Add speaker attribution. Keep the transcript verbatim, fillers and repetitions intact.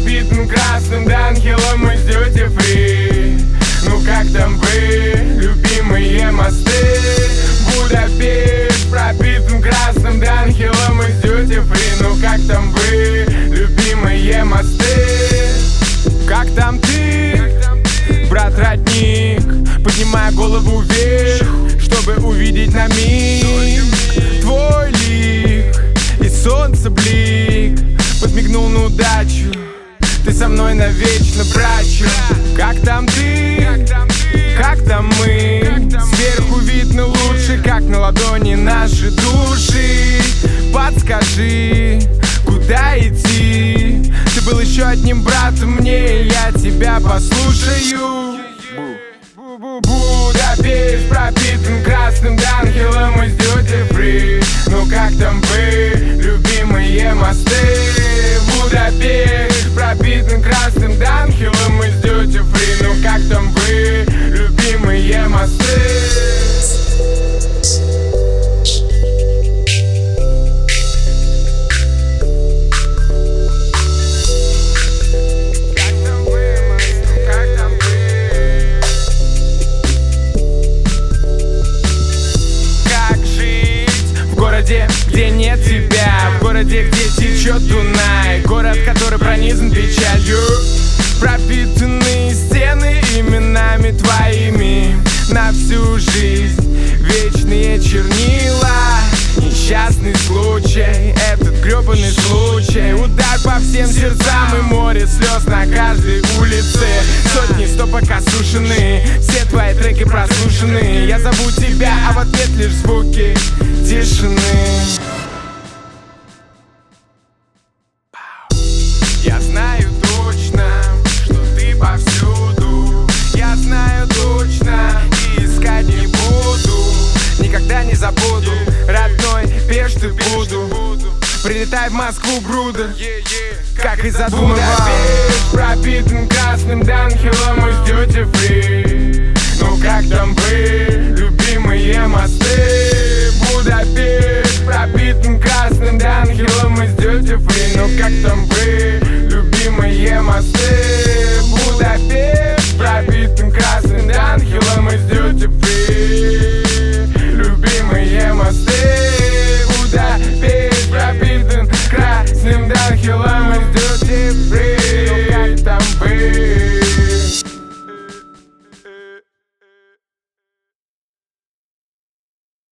Speaker 1: пропитан красным Данхилом из Duty Free. Ну как там вы, любимые мосты? Будапешт пропитан красным Данхилом из Duty Free. Ну как там вы, любимые мосты? Как там ты, брат-родник? Поднимая голову вверх, чтобы увидеть на миг твой лик и солнце блик. Подмигнул на удачу, ты со мной навечно, брачу. Как там ты, как там мы? Сверху видно лучше, как на ладони наши души. Подскажи, куда идти? Ты был еще одним братом мне, и я тебя послушаю. Будапешт пропитан красным Данхилом из Duty Free. Ну как там вы, любимые мосты? Будапешт пропитан красным Данхилом из Duty Free. Ну как там вы, любимые мосты? Где нет тебя, в городе, где течет Дунай. Город, который пронизан печалью, пропитанные стены именами твоими. На всю жизнь вечные чернила. Несчастный случай, этот гребаный случай. Удар по всем сердцам и море слез на каждой улице. Сотни стопок осушены, все твои треки прослушаны. Я зову тебя, а в ответ лишь звуки тишины. Я знаю точно, что ты повсюду. Я знаю точно, и искать не буду. Никогда не забуду, родной Пешт ты буду. Прилетай в Москву, брудер, как и задумывал. Будапешт пропитан красным Данхилом из Duty Free. Ну как там вы, любимые мосты? Будапешт пропитан красным Данхилом из Duty Free. Ну как там вы, любимые мосты? Будапешт пропитан красным Данхилом из Duty Free. Любимые мосты. Будапешт пропитан красным Данхилом из Duty Free.